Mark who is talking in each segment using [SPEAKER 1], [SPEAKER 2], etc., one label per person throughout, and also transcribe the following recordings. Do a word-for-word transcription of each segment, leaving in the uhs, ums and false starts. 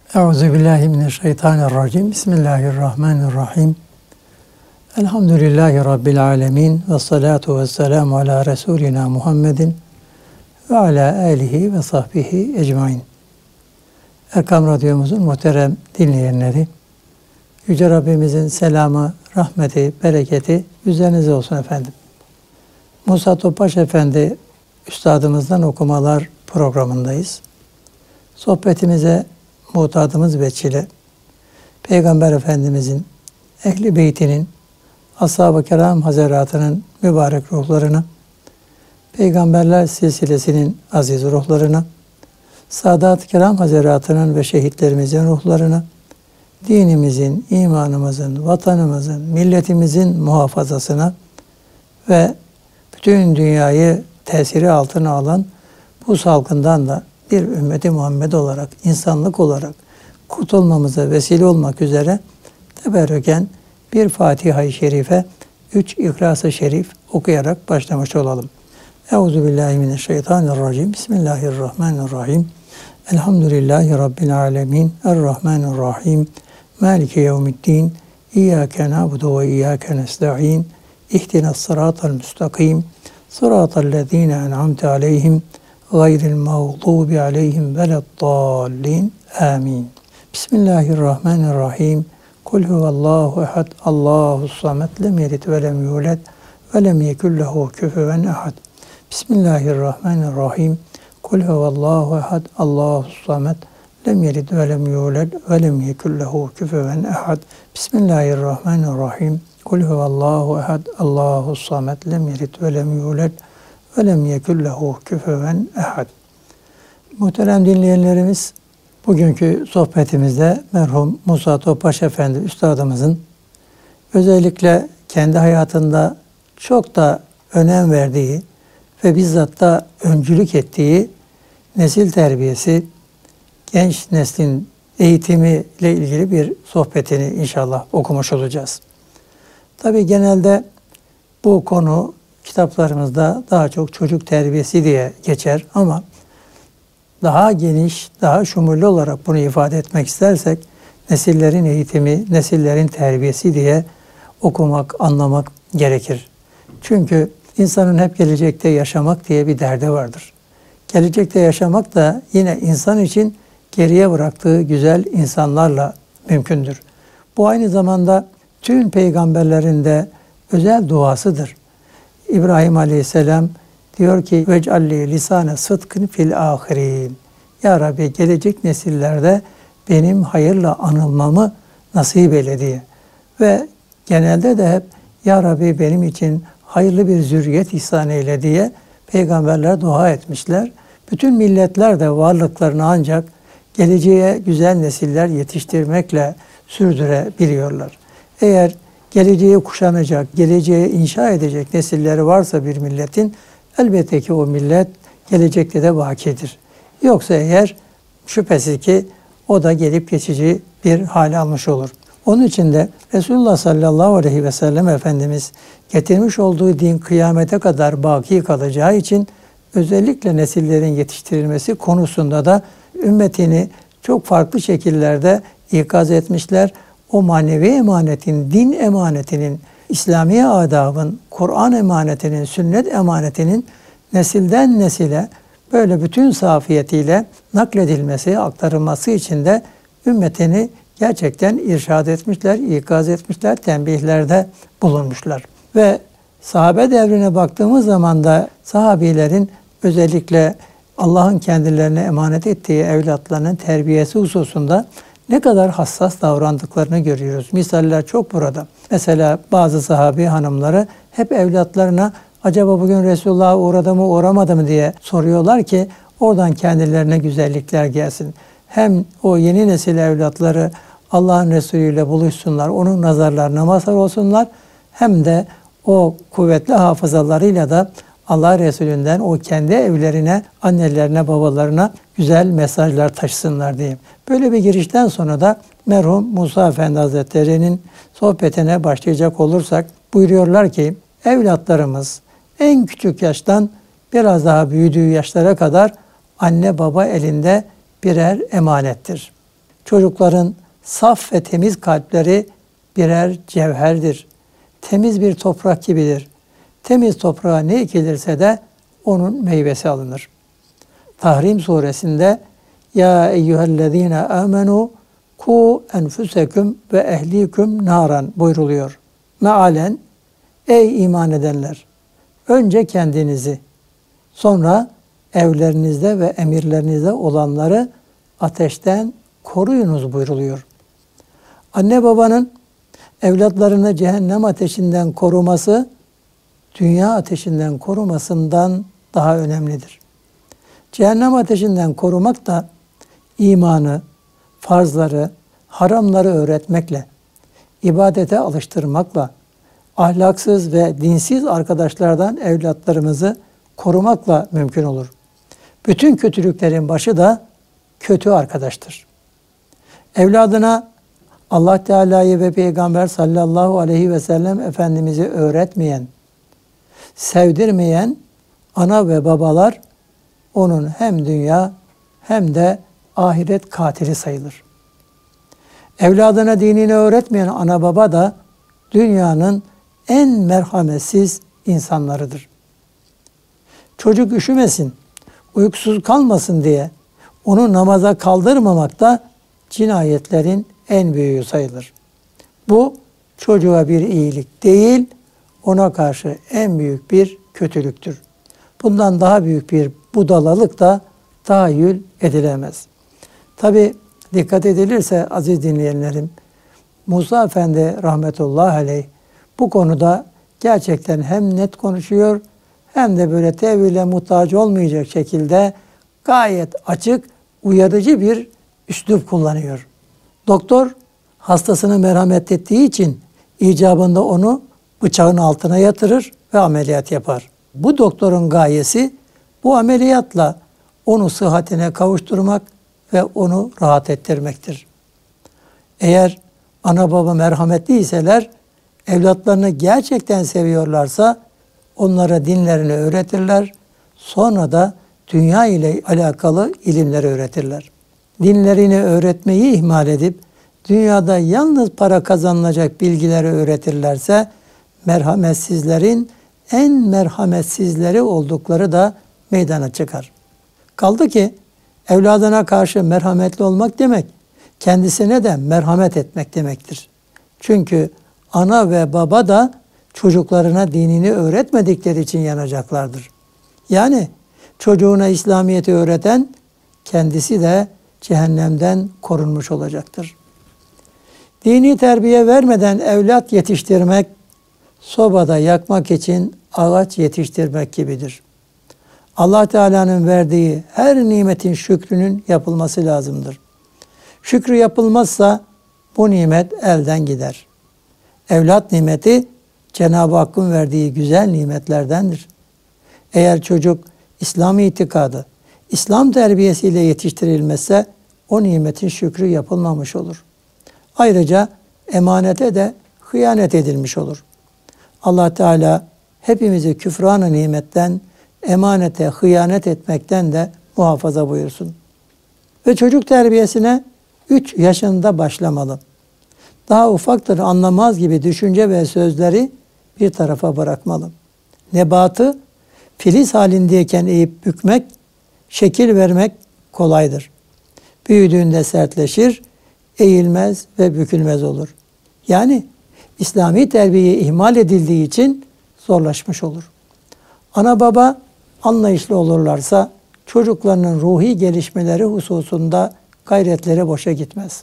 [SPEAKER 1] Euzubillahimineşşeytanirracim. Bismillahirrahmanirrahim. Elhamdülillahi Rabbil alemin. Ve salatu ve selamu ala Resulina Muhammedin ve ala alihi ve sahbihi ecmain. Erkam Radyomuzun muhterem dinleyenleri, Yüce Rabbimizin selamı, rahmeti, bereketi üzerinize olsun efendim. Musa Topbaş Efendi Üstadımızdan okumalar programındayız. Sohbetimize muhtadımız veçile Peygamber Efendimizin, Ehl-i Beytinin, Ashab-ı Kiram Hazaratının mübarek ruhlarına, Peygamberler silsilesinin aziz ruhlarına, Sadat-ı Kiram Hazaratının ve şehitlerimizin ruhlarına, dinimizin, imanımızın, vatanımızın, milletimizin muhafazasına ve bütün dünyayı tesiri altına alan bu salgından da bir ümmeti Muhammed olarak, insanlık olarak kurtulmamıza vesile olmak üzere teberrüken bir Fatiha-i Şerife, üç İhlas-ı Şerif okuyarak başlamış olalım. Euzubillahimineşşeytanirracim. Bismillahirrahmanirrahim. Elhamdülillahi Rabbil alemin. Errahmanirrahim. Maliki yevmiddin. İyyâke na'budu ve iyyâke nesta'in. İhdinas sıratal müstakim. Sıratallezîne en'amte aleyhim. Gayril mağdubi aleyhim veleddallin. Amin. Bismillahirrahmanirrahim. Kul huvallahu ehad. Allahus samed. Lem yelid ve lem yulad ve lem yekun lehu kufuven ehad. Bismillahirrahmanirrahim. Kul huvallahu ehad. Allahus samed. Lem yelid ve lem yulad ve lem yekun lehu kufuven ehad. Bismillahirrahmanirrahim. Kul huvallahu ehad. Allahus samed. Lem yelid ve lem yulad ve lem yekun lehu kufuven ehad. Muhterem dinleyenlerimiz, bugünkü sohbetimizde merhum Musa Topbaş Efendi Üstadımızın özellikle kendi hayatında çok da önem verdiği ve bizzat da öncülük ettiği nesil terbiyesi, genç neslin eğitimi ile ilgili bir sohbetini inşallah okumuş olacağız. Tabii genelde bu konu kitaplarımızda daha çok çocuk terbiyesi diye geçer ama daha geniş, daha şumurlu olarak bunu ifade etmek istersek nesillerin eğitimi, nesillerin terbiyesi diye okumak, anlamak gerekir. Çünkü insanın hep gelecekte yaşamak diye bir derdi vardır. Gelecekte yaşamak da yine insan için geriye bıraktığı güzel insanlarla mümkündür. Bu aynı zamanda tüm peygamberlerin de özel duasıdır. İbrahim Aleyhisselam diyor ki vec'alli lisane sıdkın fil ahirin. Ya Rabbi gelecek nesillerde benim hayırla anılmamı nasip eyle diye. Ve genelde de hep Ya Rabbi benim için hayırlı bir zürriyet ihsan eyle diye peygamberler dua etmişler. Bütün milletler de varlıklarını ancak geleceğe güzel nesiller yetiştirmekle sürdürebiliyorlar. Eğer geleceği kuşanacak, geleceği inşa edecek nesilleri varsa bir milletin, elbette ki o millet gelecekte de vakidir. Yoksa eğer şüphesiz ki o da gelip geçici bir hale almış olur. Onun için de Resulullah sallallahu aleyhi ve sellem Efendimiz getirmiş olduğu din kıyamete kadar baki kalacağı için özellikle nesillerin yetiştirilmesi konusunda da ümmetini çok farklı şekillerde ikaz etmişler. O manevi emanetin, din emanetinin, İslami adabın, Kur'an emanetinin, sünnet emanetinin nesilden nesile böyle bütün safiyetiyle nakledilmesi, aktarılması için de ümmetini gerçekten irşad etmişler, ikaz etmişler, tembihlerde bulunmuşlar. Ve sahabe devrine baktığımız zaman da sahabilerin özellikle Allah'ın kendilerine emanet ettiği evlatlarının terbiyesi hususunda ne kadar hassas davrandıklarını görüyoruz. Misaller çok burada. Mesela bazı sahabi hanımları hep evlatlarına acaba bugün Resulullah'a uğradı mı uğramadı mı diye soruyorlar ki oradan kendilerine güzellikler gelsin. Hem o yeni nesil evlatları Allah'ın Resulü ile buluşsunlar, onun nazarlarına mazhar olsunlar. Hem de o kuvvetli hafızalarıyla da Allah Resulü'nden o kendi evlerine, annelerine, babalarına güzel mesajlar taşısınlar diye. Böyle bir girişten sonra da merhum Musa Efendi Hazretleri'nin sohbetine başlayacak olursak buyuruyorlar ki evlatlarımız en küçük yaştan biraz daha büyüdüğü yaşlara kadar anne baba elinde birer emanettir. Çocukların saf ve temiz kalpleri birer cevherdir. Temiz bir toprak gibidir. Temiz toprağa ne ekilirse de onun meyvesi alınır. Tahrim suresinde Ya eyyühellezine amenu ku enfuseküm ve ehliküm naran buyruluyor. Mealen ey iman edenler, önce kendinizi, sonra evlerinizde ve emirlerinizde olanları ateşten koruyunuz buyruluyor. Anne babanın evlatlarını cehennem ateşinden koruması, dünya ateşinden korumasından daha önemlidir. Cehennem ateşinden korumak da imanı, farzları, haramları öğretmekle, ibadete alıştırmakla, ahlaksız ve dinsiz arkadaşlardan evlatlarımızı korumakla mümkün olur. Bütün kötülüklerin başı da kötü arkadaştır. Evladına Allah Teala'yı ve Peygamber sallallahu aleyhi ve sellem Efendimiz'i öğretmeyen, sevdirmeyen ana ve babalar onun hem dünya hem de ahiret katili sayılır. Evladına dinini öğretmeyen ana baba da dünyanın en merhametsiz insanlarıdır. Çocuk üşümesin, uykusuz kalmasın diye onu namaza kaldırmamak da cinayetlerin en büyüğü sayılır. Bu çocuğa bir iyilik değil, ona karşı en büyük bir kötülüktür. Bundan daha büyük bir budalalık da tahayyül edilemez. Tabi dikkat edilirse aziz dinleyenlerim, Musa Efendi rahmetullahi aleyh bu konuda gerçekten hem net konuşuyor hem de böyle tevhile muhtaç olmayacak şekilde gayet açık, uyarıcı bir üslup kullanıyor. Doktor hastasını merhamet ettiği için icabında onu bıçağın altına yatırır ve ameliyat yapar. Bu doktorun gayesi bu ameliyatla onu sıhhatine kavuşturmak ve onu rahat ettirmektir. Eğer ana baba merhametliyseler, evlatlarını gerçekten seviyorlarsa onlara dinlerini öğretirler, sonra da dünya ile alakalı ilimleri öğretirler. Dinlerini öğretmeyi ihmal edip dünyada yalnız para kazanılacak bilgileri öğretirlerse merhametsizlerin en merhametsizleri oldukları da meydana çıkar. Kaldı ki evladına karşı merhametli olmak demek, kendisine de merhamet etmek demektir. Çünkü ana ve baba da çocuklarına dinini öğretmedikleri için yanacaklardır. Yani çocuğuna İslamiyet'i öğreten kendisi de cehennemden korunmuş olacaktır. Dini terbiye vermeden evlat yetiştirmek, sobada yakmak için ağaç yetiştirmek gibidir. Allah Teala'nın verdiği her nimetin şükrünün yapılması lazımdır. Şükrü yapılmazsa bu nimet elden gider. Evlat nimeti Cenab-ı Hakk'ın verdiği güzel nimetlerdendir. Eğer çocuk İslam itikadı, İslam terbiyesiyle yetiştirilmezse o nimetin şükrü yapılmamış olur. Ayrıca emanete de hıyanet edilmiş olur. Allah Teala hepimizi küfran-ı nimetten, emanete hıyanet etmekten de muhafaza buyursun. Ve çocuk terbiyesine üç yaşında başlamalı. Daha ufaktır, anlamaz gibi düşünce ve sözleri bir tarafa bırakmalı. Nebatı filiz halindeyken eğip bükmek, şekil vermek kolaydır. Büyüdüğünde sertleşir, eğilmez ve bükülmez olur. Yani İslami terbiye ihmal edildiği için zorlaşmış olur. Ana baba anlayışlı olurlarsa çocuklarının ruhi gelişmeleri hususunda gayretleri boşa gitmez.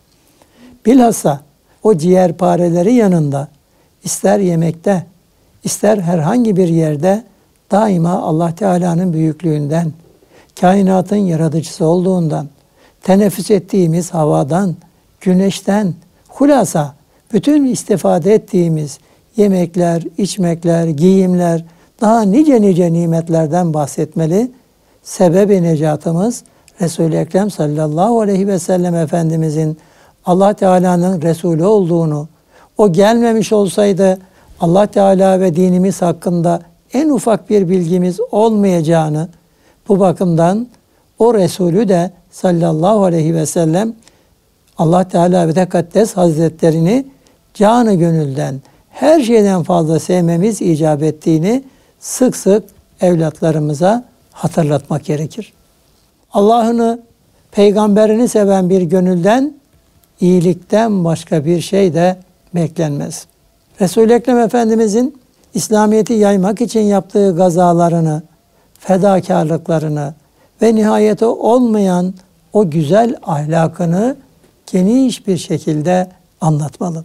[SPEAKER 1] Bilhassa o ciğerpareleri yanında ister yemekte, ister herhangi bir yerde daima Allah Teala'nın büyüklüğünden, kainatın yaratıcısı olduğundan, teneffüs ettiğimiz havadan, güneşten, hulasa bütün istifade ettiğimiz yemekler, içmekler, giyimler, daha nice nice nimetlerden bahsetmeli. Sebebi necatımız Resul-i Ekrem sallallahu aleyhi ve sellem Efendimizin Allah Teala'nın Resulü olduğunu, o gelmemiş olsaydı Allah Teala ve dinimiz hakkında en ufak bir bilgimiz olmayacağını, bu bakımdan o Resulü de sallallahu aleyhi ve sellem Allah Teala ve Tekaddes Hazretlerini canı gönülden her şeyden fazla sevmemiz icap ettiğini sık sık evlatlarımıza hatırlatmak gerekir. Allah'ını, peygamberini seven bir gönülden iyilikten başka bir şey de beklenmez. Resul-i Ekrem Efendimizin İslamiyet'i yaymak için yaptığı gazalarını, fedakarlıklarını ve nihayeti olmayan o güzel ahlakını geniş bir şekilde anlatmalı.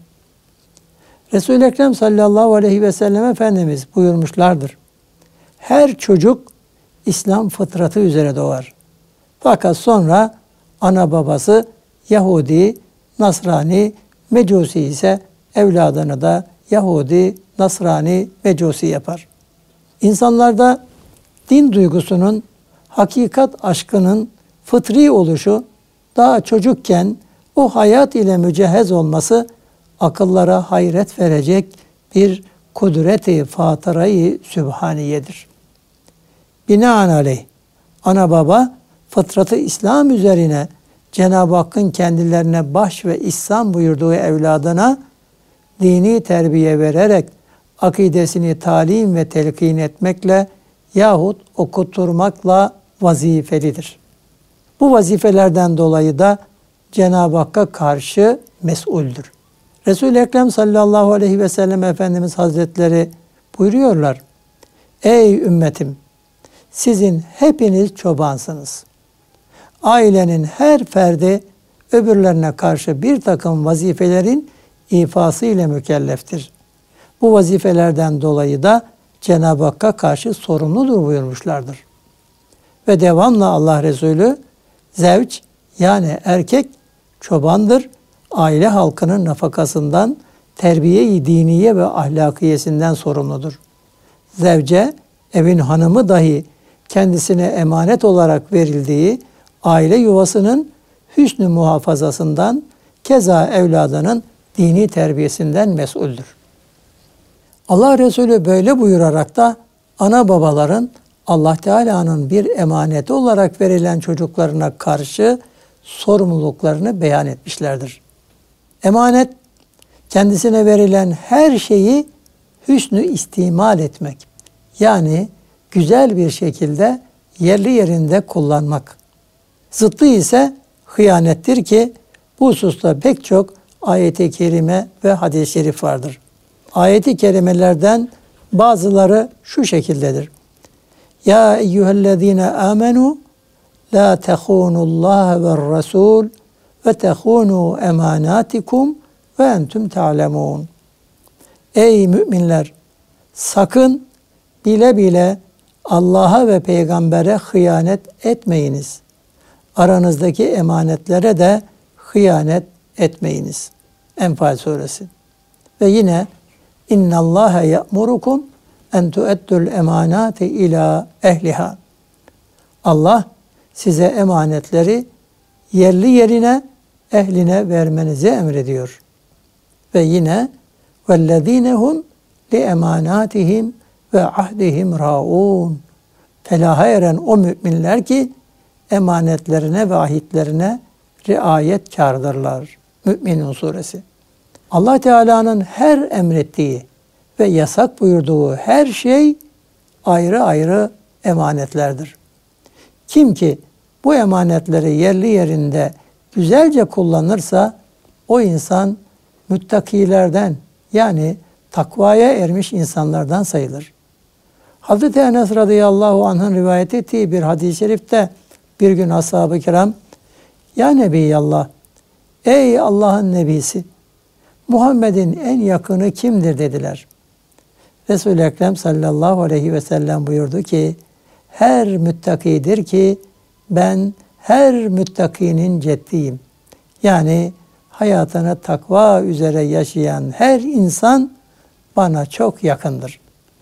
[SPEAKER 1] Resul-i Ekrem sallallahu aleyhi ve sellem Efendimiz buyurmuşlardır. Her çocuk İslam fıtratı üzere doğar. Fakat sonra ana babası Yahudi, Nasrani, Mecusi ise evladını da Yahudi, Nasrani, Mecusi yapar. İnsanlarda din duygusunun, hakikat aşkının fıtri oluşu daha çocukken o hayat ile mücehhez olması akıllara hayret verecek bir kudret-i fatırayı sübhaniyedir. Binaenaleyh ana baba fıtratı İslam üzerine Cenab-ı Hakk'ın kendilerine baş ve ihsan buyurduğu evladına dini terbiye vererek akidesini talim ve telkin etmekle yahut okutturmakla vazifelidir. Bu vazifelerden dolayı da Cenab-ı Hakk'a karşı mesuldür. Resul-i Ekrem sallallahu aleyhi ve sellem Efendimiz Hazretleri buyuruyorlar. Ey ümmetim! Sizin hepiniz çobansınız. Ailenin her ferdi öbürlerine karşı bir takım vazifelerin ifası ile mükelleftir. Bu vazifelerden dolayı da Cenab-ı Hakk'a karşı sorumludur buyurmuşlardır. Ve devamla Allah Resulü zevç yani erkek çobandır. Aile halkının nafakasından, terbiye-i diniye ve ahlakiyesinden sorumludur. Zevce, evin hanımı dahi kendisine emanet olarak verildiği aile yuvasının hüsnü muhafazasından, keza evladının dini terbiyesinden mesuldür. Allah Resulü böyle buyurarak da ana babaların Allah Teala'nın bir emaneti olarak verilen çocuklarına karşı sorumluluklarını beyan etmişlerdir. Emanet, kendisine verilen her şeyi hüsnü istimal etmek. Yani güzel bir şekilde yerli yerinde kullanmak. Zıttı ise hıyanettir ki bu hususta pek çok ayet-i kerime ve hadis-i şerif vardır. Ayet-i kerimelerden bazıları şu şekildedir. Ya eyyühellezine amenu la tehûnullaha ve rasul ve tehûnû emanatikum ve entüm ta'lemûn. Ey müminler! Sakın bile bile Allah'a ve peygambere hıyanet etmeyiniz. Aranızdaki emanetlere de hıyanet etmeyiniz. Enfal suresi. Ve yine İnnallâhe ya'murukum en tu'eddül emanâti ilâ ehliha. Allah size emanetleri yerli yerine, ehline vermenizi emrediyor. Ve yine وَالَّذ۪ينَ هُمْ لِاَمَانَاتِهِمْ وَعَهْدِهِمْ رَاûنَ. Felaha eren o müminler ki emanetlerine ve ahitlerine riayetkârdırlar. Mü'minun suresi. Allah Teala'nın her emrettiği ve yasak buyurduğu her şey ayrı ayrı emanetlerdir. Kim ki bu emanetleri yerli yerinde güzelce kullanırsa o insan müttakilerden yani takvaya ermiş insanlardan sayılır. Hazreti Enes radıyallahu anh'ın rivayet ettiği bir hadis-i şerifte bir gün ashab-ı kiram Ya Nebiyallah, ey Allah'ın nebisi, Muhammed'in en yakını kimdir dediler. Resul-i Ekrem sallallahu aleyhi ve sellem buyurdu ki her müttakidir ki ben her müttakinin ceddiyim. Yani hayatını takva üzere yaşayan her insan bana çok yakındır.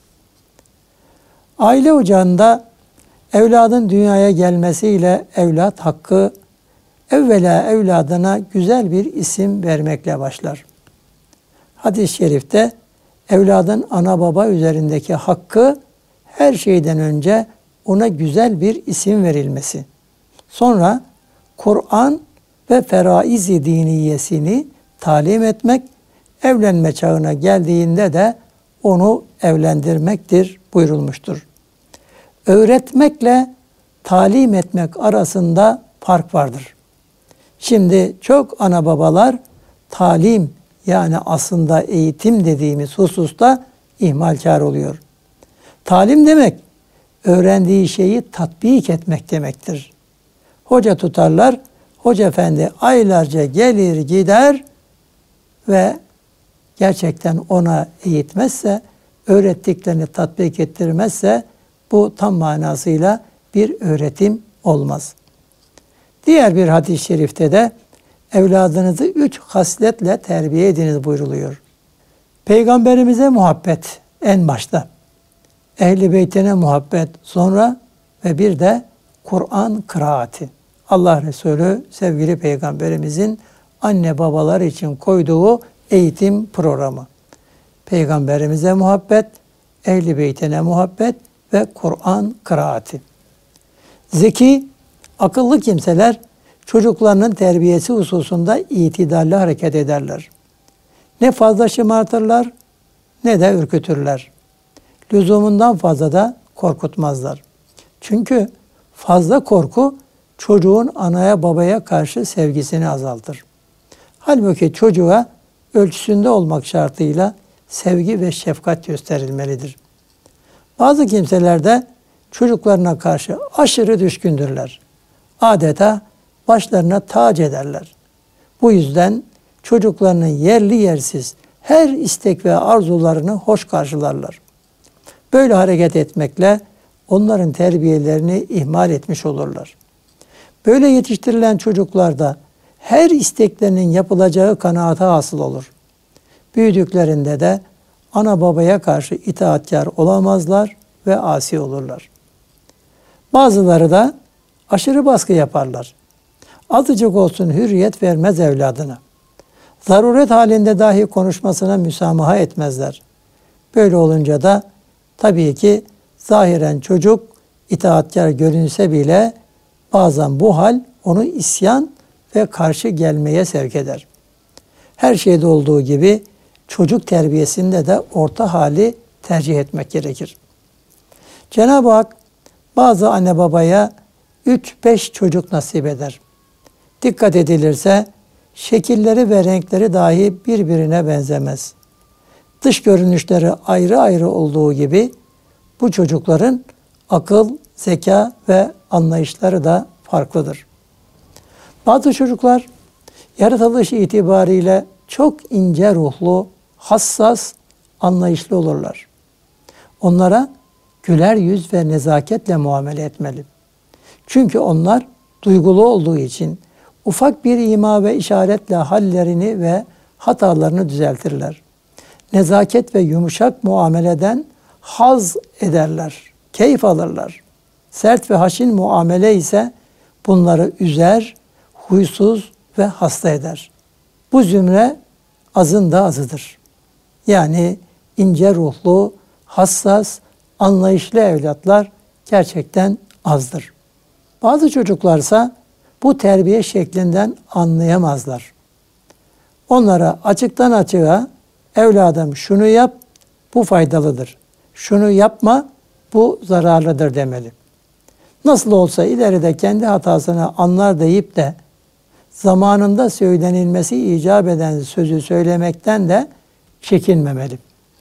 [SPEAKER 1] Aile ocağında evladın dünyaya gelmesiyle evlat hakkı evvela evladına güzel bir isim vermekle başlar. Hadis-i şerifte evladın ana baba üzerindeki hakkı her şeyden önce ona güzel bir isim verilmesi. Sonra Kur'an ve feraiz-i diniyesini talim etmek, evlenme çağına geldiğinde de onu evlendirmektir buyurulmuştur. Öğretmekle talim etmek arasında fark vardır. Şimdi çok ana babalar talim, yani aslında eğitim dediğimiz hususta ihmalkar oluyor. Talim demek, öğrendiği şeyi tatbik etmek demektir. Hoca tutarlar, hoca efendi aylarca gelir gider ve gerçekten ona eğitmezse, öğrettiklerini tatbik ettirmezse bu tam manasıyla bir öğretim olmaz. Diğer bir hadis-i şerifte de evladınızı üç hasletle terbiye ediniz buyruluyor. Peygamberimize muhabbet en başta, Ehl-i Beytine muhabbet sonra ve bir de Kur'an kıraati. Allah Resulü sevgili Peygamberimizin anne babalar için koyduğu eğitim programı. Peygamberimize muhabbet, Ehl-i Beytine muhabbet ve Kur'an kıraati. Zeki, akıllı kimseler çocuklarının terbiyesi hususunda itidalli hareket ederler. Ne fazla şımartırlar ne de ürkütürler. Lüzumundan fazla da korkutmazlar. Çünkü fazla korku çocuğun anaya babaya karşı sevgisini azaltır. Halbuki çocuğa ölçüsünde olmak şartıyla sevgi ve şefkat gösterilmelidir. Bazı kimseler de çocuklarına karşı aşırı düşkündürler. Adeta başlarına tac ederler. Bu yüzden çocuklarının yerli yersiz her istek ve arzularını hoş karşılarlar. Böyle hareket etmekle onların terbiyelerini ihmal etmiş olurlar. Böyle yetiştirilen çocuklarda her isteklerinin yapılacağı kanaati hasıl olur. Büyüdüklerinde de ana babaya karşı itaatkar olamazlar ve asi olurlar. Bazıları da aşırı baskı yaparlar. Azıcık olsun hürriyet vermez evladına. Zaruret halinde dahi konuşmasına müsamaha etmezler. Böyle olunca da tabii ki zahiren çocuk itaatkar görünse bile bazen bu hal onu isyan ve karşı gelmeye sevk eder. Her şeyde olduğu gibi çocuk terbiyesinde de orta hali tercih etmek gerekir. Cenab-ı Hak bazı anne babaya üç beş çocuk nasip eder. Dikkat edilirse şekilleri ve renkleri dahi birbirine benzemez. Dış görünüşleri ayrı ayrı olduğu gibi bu çocukların akıl, zeka ve anlayışları da farklıdır. Bazı çocuklar yaratılış itibariyle çok ince ruhlu, hassas, anlayışlı olurlar. Onlara güler yüz ve nezaketle muamele etmeli. Çünkü onlar duygulu olduğu için ufak bir ima ve işaretle hallerini ve hatalarını düzeltirler. Nezaket ve yumuşak muameleden haz ederler, keyif alırlar. Sert ve haşin muamele ise bunları üzer, huysuz ve hasta eder. Bu zümre azın da azıdır. Yani ince ruhlu, hassas, anlayışlı evlatlar gerçekten azdır. Bazı çocuklarsa bu terbiye şeklinden anlayamazlar. Onlara açıktan açığa evladım şunu yap, bu faydalıdır. Şunu yapma, bu zararlıdır demeli. Nasıl olsa ileride kendi hatasını anlar deyip de zamanında söylenilmesi icap eden sözü söylemekten de çekinmemeli.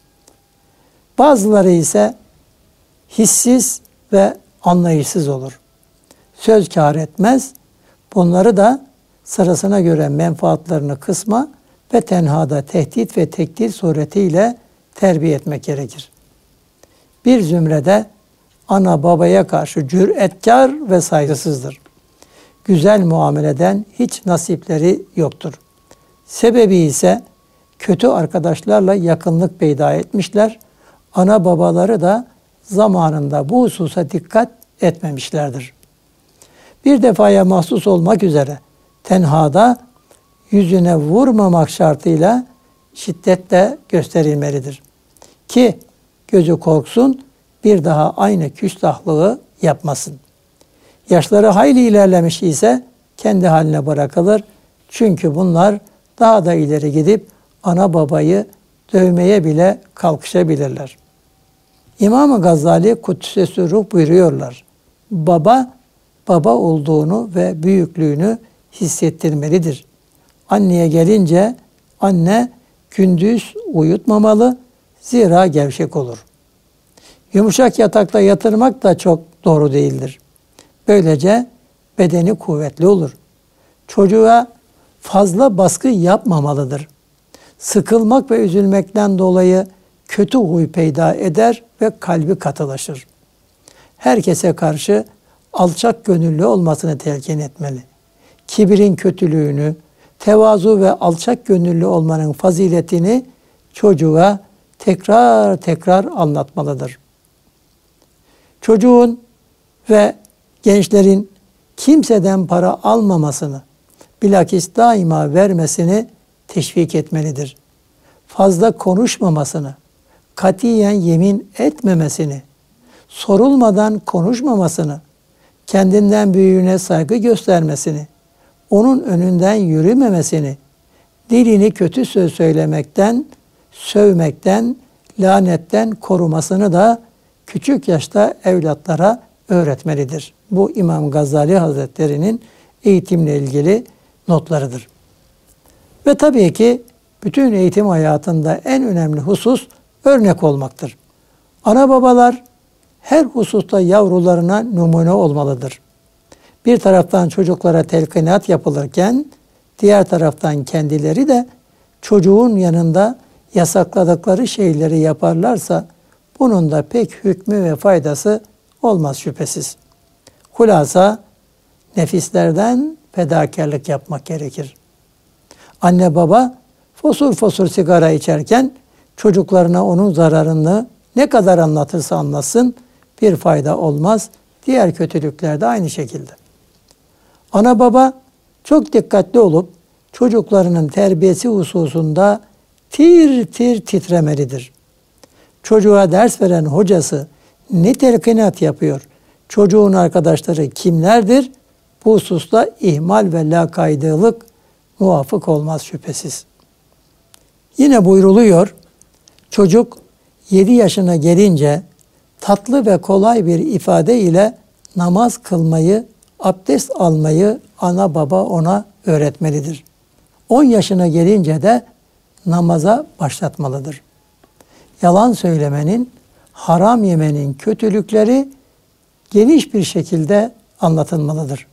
[SPEAKER 1] Bazıları ise hissiz ve anlayışsız olur. Söz kâr etmez, bunları da sırasına göre menfaatlerini kısma ve tenhada tehdit ve tekdir suretiyle terbiye etmek gerekir. Bir zümrede ana babaya karşı cüretkar ve saygısızdır. Güzel muameleden hiç nasipleri yoktur. Sebebi ise kötü arkadaşlarla yakınlık peyda etmişler. Ana babaları da zamanında bu hususa dikkat etmemişlerdir. Bir defaya mahsus olmak üzere tenhada yüzüne vurmamak şartıyla şiddetle gösterilmelidir. Ki gözü korksun, bir daha aynı küstahlığı yapmasın. Yaşları hayli ilerlemiş ise kendi haline bırakılır Çünkü bunlar daha da ileri gidip ana babayı dövmeye bile kalkışabilirler. İmam-ı Gazali Kuddisesi Ruh buyuruyorlar. Baba, baba olduğunu ve büyüklüğünü hissettirmelidir. Anneye gelince anne gündüz uyutmamalı, zira gevşek olur. Yumuşak yatakta yatırmak da çok doğru değildir. Böylece bedeni kuvvetli olur. Çocuğa fazla baskı yapmamalıdır. Sıkılmak ve üzülmekten dolayı kötü huy peyda eder ve kalbi katılaşır. Herkese karşı alçak gönüllü olmasını telkin etmeli. Kibirin kötülüğünü, tevazu ve alçak gönüllü olmanın faziletini çocuğa tekrar tekrar anlatmalıdır. Çocuğun ve gençlerin kimseden para almamasını, bilakis daima vermesini teşvik etmelidir. Fazla konuşmamasını, katiyen yemin etmemesini, sorulmadan konuşmamasını, kendinden büyüğüne saygı göstermesini, onun önünden yürümemesini, dilini kötü söz söylemekten, sövmekten, lanetten korumasını da küçük yaşta evlatlara öğretmelidir. Bu İmam Gazali Hazretleri'nin eğitimle ilgili notlarıdır. Ve tabii ki bütün eğitim hayatında en önemli husus örnek olmaktır. Ana babalar her hususta yavrularına numune olmalıdır. Bir taraftan çocuklara telkinat yapılırken diğer taraftan kendileri de çocuğun yanında yasakladıkları şeyleri yaparlarsa bunun da pek hükmü ve faydası olmaz şüphesiz. Hulasa nefislerden fedakarlık yapmak gerekir. Anne baba fosur fosur sigara içerken çocuklarına onun zararını ne kadar anlatırsa anlatsın bir fayda olmaz. Diğer kötülükler de aynı şekilde. Ana baba çok dikkatli olup çocuklarının terbiyesi hususunda tir tir titremelidir. Çocuğa ders veren hocası ne telkinat yapıyor, çocuğun arkadaşları kimlerdir? Bu hususta ihmal ve lakaydılık muvafık olmaz şüphesiz. Yine buyruluyor, çocuk yedi yaşına gelince tatlı ve kolay bir ifade ile namaz kılmayı, abdest almayı ana baba ona öğretmelidir. on yaşına gelince de namaza başlatmalıdır. Yalan söylemenin, haram yemenin kötülükleri geniş bir şekilde anlatılmalıdır.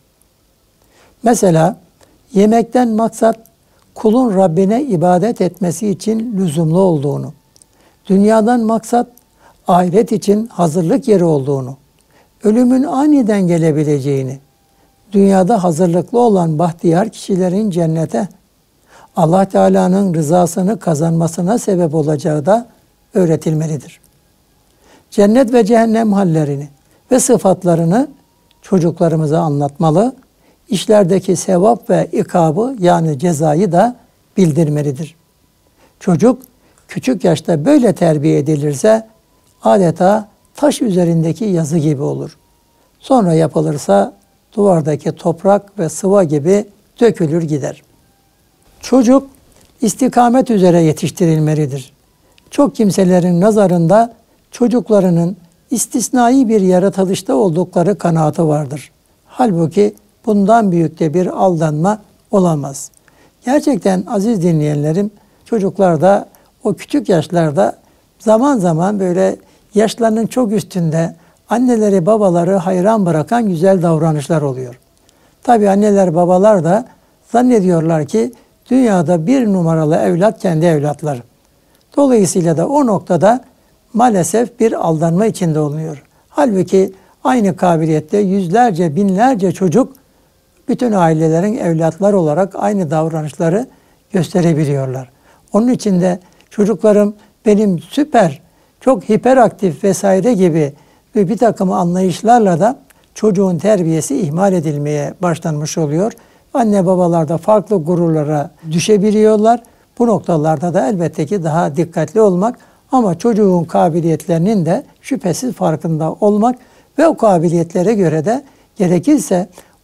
[SPEAKER 1] Mesela yemekten maksat kulun Rabbine ibadet etmesi için lüzumlu olduğunu, dünyadan maksat ahiret için hazırlık yeri olduğunu, ölümün aniden gelebileceğini, dünyada hazırlıklı olan bahtiyar kişilerin cennete, Allah Teala'nın rızasını kazanmasına sebep olacağı da öğretilmelidir. Cennet ve cehennem hallerini ve sıfatlarını çocuklarımıza anlatmalı, işlerdeki sevap ve ikabı yani cezayı da bildirmelidir. Çocuk küçük yaşta böyle terbiye edilirse adeta taş üzerindeki yazı gibi olur. Sonra yapılırsa duvardaki toprak ve sıva gibi dökülür gider. Çocuk istikamet üzere yetiştirilmelidir. Çok kimselerin nazarında çocuklarının istisnai bir yaratılışta oldukları kanaatı vardır. Halbuki bundan büyük de bir aldanma olamaz. Gerçekten aziz dinleyenlerim, çocuklar da o küçük yaşlarda zaman zaman böyle yaşlarının çok üstünde anneleri babaları hayran bırakan güzel davranışlar oluyor. Tabii anneler babalar da zannediyorlar ki dünyada bir numaralı evlat kendi evlatları. Dolayısıyla da o noktada maalesef bir aldanma içinde oluyor. Halbuki aynı kabiliyette yüzlerce, binlerce çocuk bütün ailelerin evlatlar olarak aynı davranışları gösterebiliyorlar. Onun için de çocuklarım benim süper, çok hiperaktif vesaire gibi bir takım anlayışlarla da çocuğun terbiyesi ihmal edilmeye başlanmış oluyor. Anne babalar da farklı gururlara düşebiliyorlar. Bu noktalarda da elbette ki daha dikkatli olmak ama çocuğun kabiliyetlerinin de şüphesiz farkında olmak ve o kabiliyetlere göre de gerekirse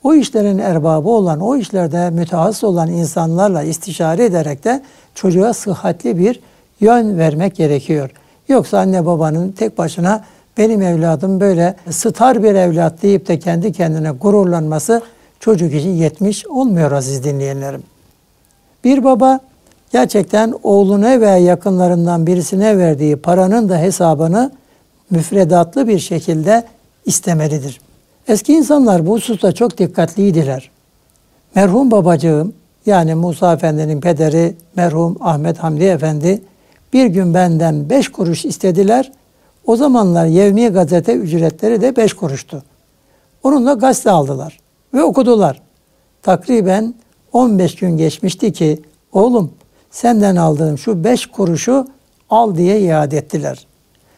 [SPEAKER 1] o işlerin erbabı olan, o işlerde mütehassıs olan insanlarla istişare ederek de çocuğa sıhhatli bir yön vermek gerekiyor. Yoksa anne babanın tek başına benim evladım böyle star bir evlat deyip de kendi kendine gururlanması çocuk için yetmiş olmuyor aziz dinleyenlerim. Bir baba gerçekten oğluna veya yakınlarından birisine verdiği paranın da hesabını müfredatlı bir şekilde istemelidir. Eski insanlar bu hususta çok dikkatliydiler. Merhum babacığım, yani Musa Efendi'nin pederi merhum Ahmet Hamdi Efendi bir gün benden beş kuruş istediler. O zamanlar yevmi gazete ücretleri de beş kuruştu. Onunla gazete aldılar ve okudular. Takriben on beş gün geçmişti ki oğlum senden aldığım şu beş kuruşu al diye iade ettiler.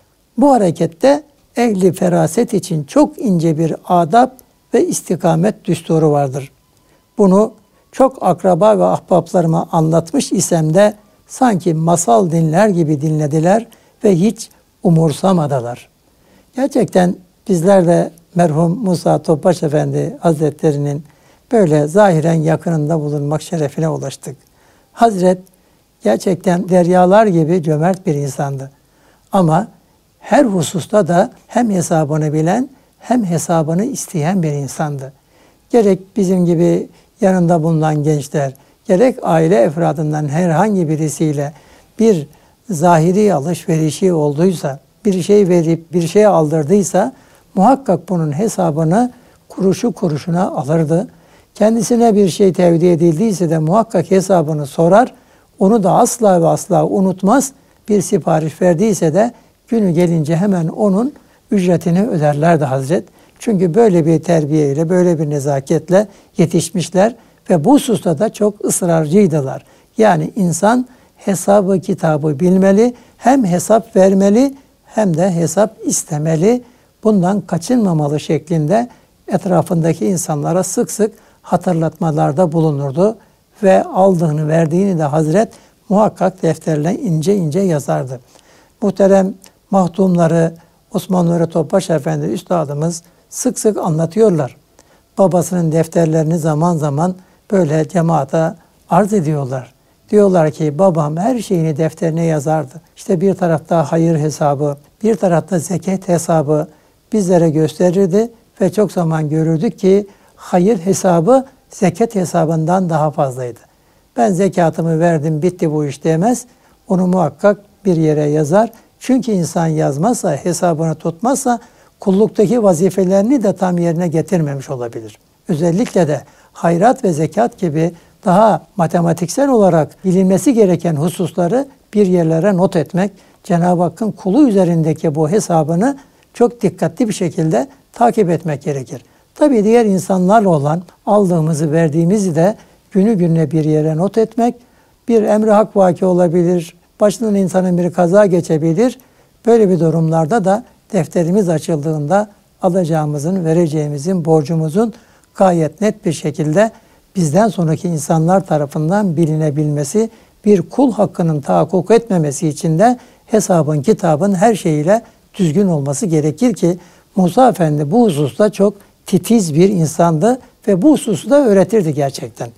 [SPEAKER 1] Bu harekette ehli feraset için çok ince bir adab ve istikamet düsturu vardır. Bunu çok akraba ve ahbaplarıma anlatmış isem de sanki masal dinler gibi dinlediler ve hiç umursamadılar. Gerçekten bizler de merhum Musa Topbaş Efendi Hazretleri'nin böyle zahiren yakınında bulunmak şerefine ulaştık. Hazret gerçekten deryalar gibi cömert bir insandı. Ama her hususta da hem hesabını bilen hem hesabını isteyen bir insandı. Gerek bizim gibi yanında bulunan gençler, gerek aile efradından herhangi birisiyle bir zahiri alışverişi olduysa, bir şey verip bir şey aldırdıysa muhakkak bunun hesabını kuruşu kuruşuna alırdı. Kendisine bir şey tevdi edildiyse de muhakkak hesabını sorar. Onu da asla ve asla unutmaz. Bir sipariş verdiyse de günü gelince hemen onun ücretini öderlerdi Hazret. Çünkü böyle bir terbiyeyle, böyle bir nezaketle yetişmişler ve bu hususta da çok ısrarcıydılar. Yani insan hesabı kitabı bilmeli, hem hesap vermeli hem de hesap istemeli. Bundan kaçınmamalı şeklinde etrafındaki insanlara sık sık hatırlatmalarda bulunurdu ve aldığını verdiğini de Hazret muhakkak defterle ince ince yazardı. Muhterem mahdumları Osman Nuri Topbaş Efendi Üstadımız sık sık anlatıyorlar. Babasının defterlerini zaman zaman böyle cemaate arz ediyorlar. Diyorlar ki babam her şeyini defterine yazardı. İşte bir tarafta hayır hesabı, bir tarafta zekat hesabı bizlere gösterirdi ve çok zaman görürdük ki hayır hesabı zekat hesabından daha fazlaydı. Ben zekatımı verdim bitti bu iş demez. Onu muhakkak bir yere yazar. Çünkü insan yazmazsa, hesabını tutmazsa kulluktaki vazifelerini de tam yerine getirmemiş olabilir. Özellikle de hayrat ve zekat gibi daha matematiksel olarak bilinmesi gereken hususları bir yerlere not etmek, Cenab-ı Hakk'ın kulu üzerindeki bu hesabını çok dikkatli bir şekilde takip etmek gerekir. Tabii diğer insanlarla olan aldığımızı, verdiğimizi de günü gününe bir yere not etmek, bir emri hak vaki olabilir, başından insanın bir kaza geçebilir. Böyle bir durumlarda da defterimiz açıldığında alacağımızın, vereceğimizin, borcumuzun gayet net bir şekilde bizden sonraki insanlar tarafından bilinebilmesi, bir kul hakkının tahakkuk etmemesi için de hesabın, kitabın her şeyiyle düzgün olması gerekir ki Musa Efendi bu hususta çok titiz bir insandı ve bu hususu da öğretirdi gerçekten.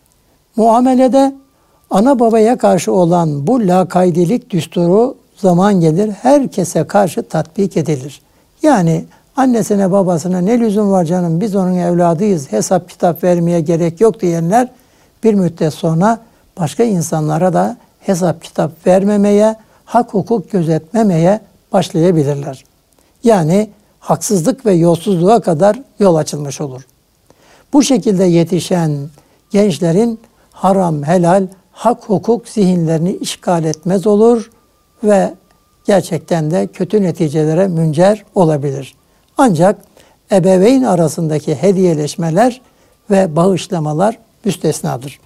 [SPEAKER 1] Muamelede ana babaya karşı olan bu lakaydilik düsturu zaman gelir herkese karşı tatbik edilir. Yani annesine babasına ne lüzum var canım biz onun evladıyız hesap kitap vermeye gerek yok diyenler bir müddet sonra başka insanlara da hesap kitap vermemeye, hak hukuk gözetmemeye başlayabilirler. Yani haksızlık ve yolsuzluğa kadar yol açılmış olur. Bu şekilde yetişen gençlerin haram, helal, hak, hukuk zihinlerini işgal etmez olur ve gerçekten de kötü neticelere müncer olabilir. Ancak ebeveyn arasındaki hediyeleşmeler ve bağışlamalar müstesnadır.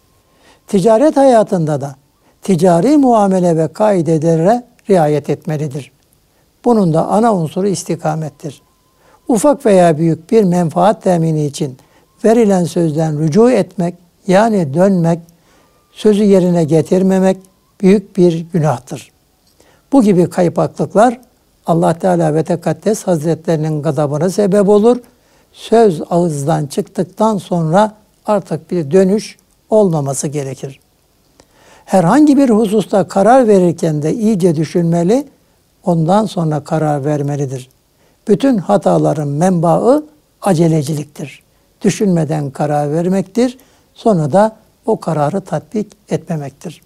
[SPEAKER 1] Ticaret hayatında da ticari muamele ve kaidelere riayet etmelidir. Bunun da ana unsuru istikamettir. Ufak veya büyük bir menfaat temini için verilen sözden rücu etmek, yani dönmek, sözü yerine getirmemek büyük bir günahtır. Bu gibi kaypaklıklar Allah Teala ve Tekaddes Hazretlerinin gadabına sebep olur. söz ağızdan çıktıktan sonra artık bir dönüş olmaması gerekir. Herhangi bir hususta karar verirken de iyice düşünmeli, ondan sonra karar vermelidir. Bütün hataların menbaı aceleciliktir. Düşünmeden karar vermektir, sonra da o kararı tatbik etmemektir.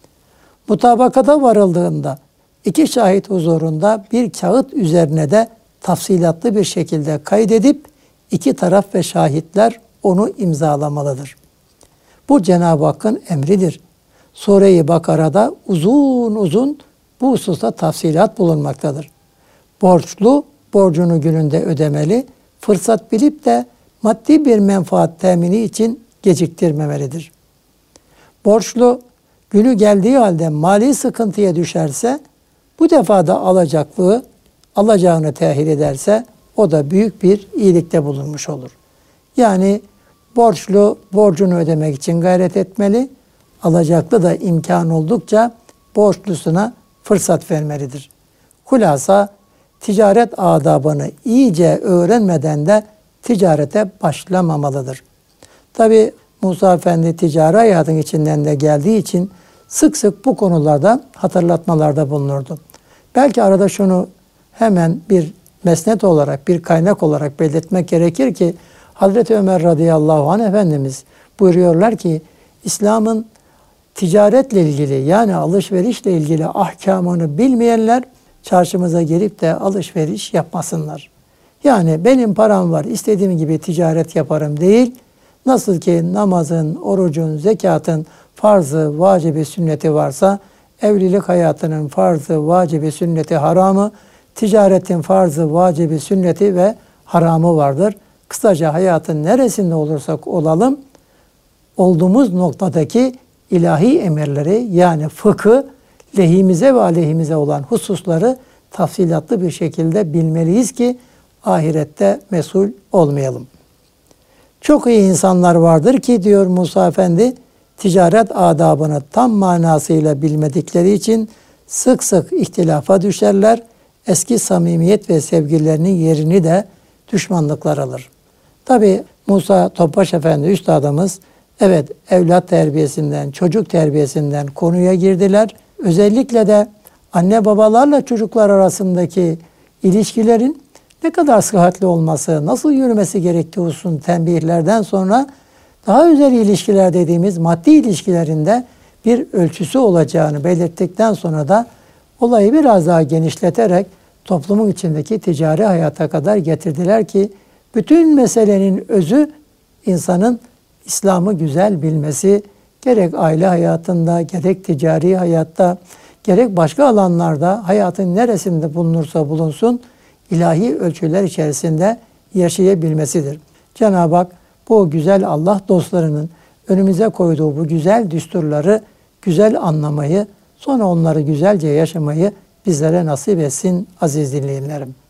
[SPEAKER 1] Mutabakata varıldığında iki şahit huzurunda bir kağıt üzerine de tafsilatlı bir şekilde kaydedip iki taraf ve şahitler onu imzalamalıdır. Bu Cenab-ı Hakk'ın emridir. Sure-i Bakara'da uzun uzun bu hususta tafsilat bulunmaktadır. Borçlu borcunu gününde ödemeli, fırsat bilip de maddi bir menfaat temini için geciktirmemelidir. Borçlu günü geldiği halde mali sıkıntıya düşerse, bu defa da alacaklığı alacağını tehir ederse o da büyük bir iyilikte bulunmuş olur. Yani borçlu borcunu ödemek için gayret etmeli, alacaklı da imkan oldukça borçlusuna fırsat vermelidir. Hulasa ticaret adabını iyice öğrenmeden de ticarete başlamamalıdır. Tabi Musa Efendi ticari hayatın içinden de geldiği için sık sık bu konularda hatırlatmalarda bulunurdu. Belki arada şunu hemen bir mesnet olarak, bir kaynak olarak belirtmek gerekir ki Hazreti Ömer radıyallahu anh Efendimiz buyuruyorlar ki İslam'ın ticaretle ilgili yani alışverişle ilgili ahkamını bilmeyenler çarşımıza gelip de alışveriş yapmasınlar. Yani benim param var, istediğim gibi ticaret yaparım değil, nasıl ki namazın, orucun, zekatın farzı, vacibi, sünneti varsa, evlilik hayatının farzı, vacibi, sünneti, haramı, ticaretin farzı, vacibi, sünneti ve haramı vardır. Kısaca hayatın neresinde olursak olalım, olduğumuz noktadaki ilahi emirleri yani fıkı, lehimize ve aleyhimize olan hususları tafsilatlı bir şekilde bilmeliyiz ki ahirette mesul olmayalım. Çok iyi insanlar vardır ki diyor Musa Efendi, ticaret adabını tam manasıyla bilmedikleri için sık sık ihtilafa düşerler, eski samimiyet ve sevgilerinin yerini de düşmanlıklar alır. Tabi Musa Topbaş Efendi Üstadımız, evet evlat terbiyesinden, çocuk terbiyesinden konuya girdiler. Özellikle de anne babalarla çocuklar arasındaki ilişkilerin ne kadar sıhhatli olması, nasıl yürümesi gerektiği hususunu tembihlerden sonra daha özel ilişkiler dediğimiz maddi ilişkilerinde bir ölçüsü olacağını belirttikten sonra da olayı biraz daha genişleterek toplumun içindeki ticari hayata kadar getirdiler ki bütün meselenin özü insanın İslam'ı güzel bilmesi, gerek aile hayatında, gerek ticari hayatta, gerek başka alanlarda hayatın neresinde bulunursa bulunsun ilahi ölçüler içerisinde yaşayabilmesidir. Cenab-ı Hak bu güzel Allah dostlarının önümüze koyduğu bu güzel düsturları güzel anlamayı, sonra onları güzelce yaşamayı bizlere nasip etsin aziz dinleyenlerim.